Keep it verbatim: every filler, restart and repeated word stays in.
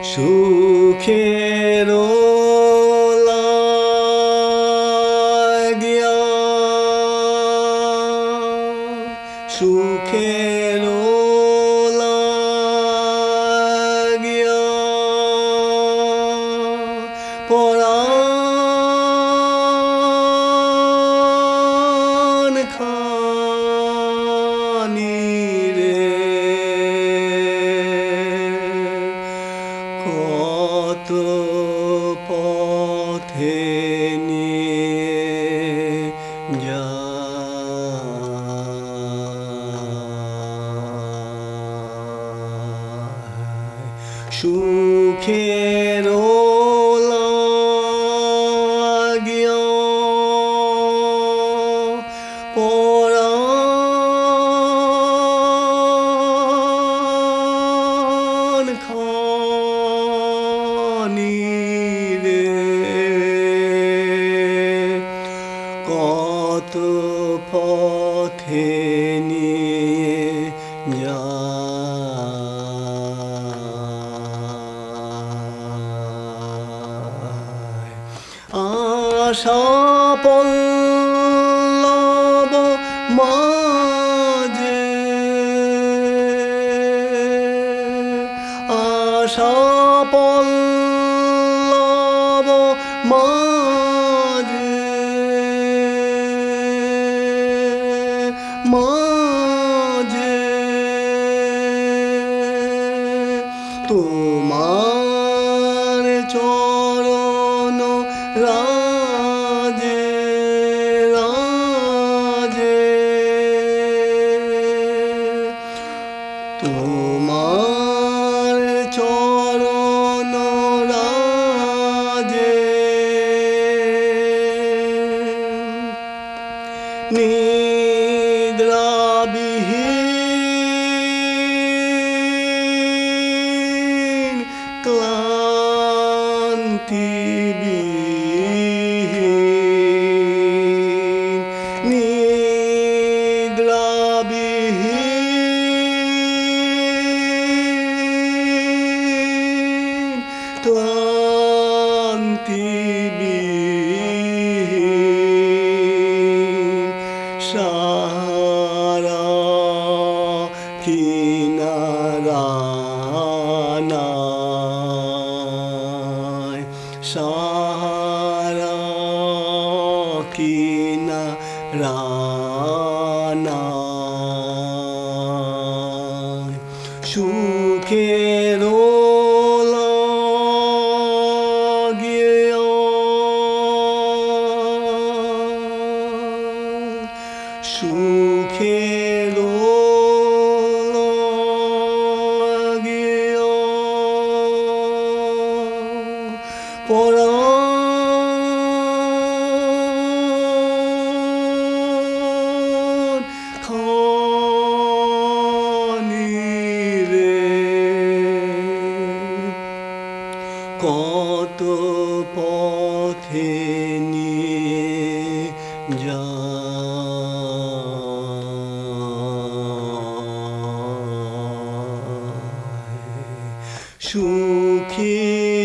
সুখের লাগিয়া সুখের লাগিয়া পরাণ খানি রে কত পথে নিয়ে যায় সুখের লাগিয়া পরাণ খানি রে কত পথে নিয়ে যায় আশা পল্লব মাঝে আশা পল্লব মাঝে মাঝে তোমার চরণ রাজে রাজে তোমার চরণ রাজে নিদ্রাবিহীন ক্লান্তিবিহীন নিদ্রাবিহীন ক্লান্তিবিহীন সারা কিনারা নাই সারা কিনারা নাই সুখের লাগিয়া সুখের লাগিয়া পরাণ খানি রে কত পথে নিয়ে যায় সুখী